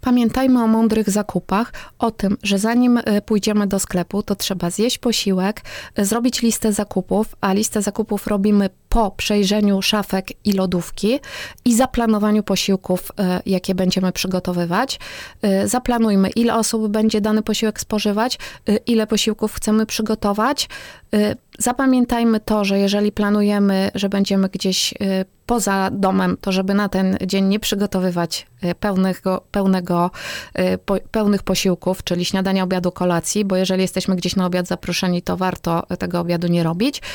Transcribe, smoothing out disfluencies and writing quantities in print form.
Pamiętajmy o mądrych zakupach, o tym, że zanim pójdziemy do sklepu, to trzeba zjeść posiłek, zrobić listę zakupów, a listę zakupów robimy po przejrzeniu szafek i lodówki i zaplanowaniu posiłków, jakie będziemy przygotowywać. Zaplanujmy, ile osób będzie dany posiłek spożywać, ile posiłków chcemy przygotować. Zapamiętajmy to, że jeżeli planujemy, że będziemy gdzieś poza domem, to żeby na ten dzień nie przygotowywać pełnych posiłków, czyli śniadania, obiadu, kolacji, bo jeżeli jesteśmy gdzieś na obiad zaproszeni, to warto tego obiadu nie robić.